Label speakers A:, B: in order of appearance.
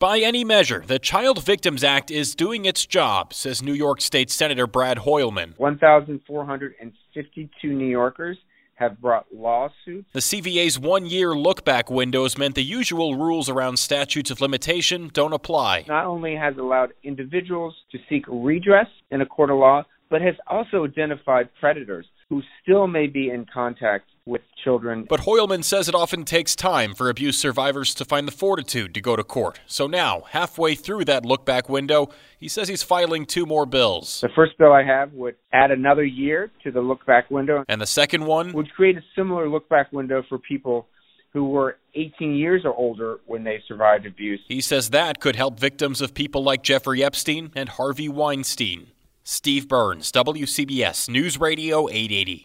A: By any measure, the Child Victims Act is doing its job, says New York State Senator Brad Hoylman.
B: 1,452 New Yorkers have brought lawsuits.
A: The CVA's one-year look-back windows meant the usual rules around statutes of limitation don't apply.
B: Not only has allowed individuals to seek redress in a court of law, but has also identified predators who still may be in contact with children.
A: But Hoylman says it often takes time for abuse survivors to find the fortitude to go to court. So now, halfway through that look-back window, he says he's filing 2 more bills.
B: The first bill I have would add another year to the look-back window.
A: And the second one
B: would create a similar look-back window for people who were 18 years or older when they survived abuse.
A: He says that could help victims of people like Jeffrey Epstein and Harvey Weinstein. Steve Burns, WCBS News Radio 880.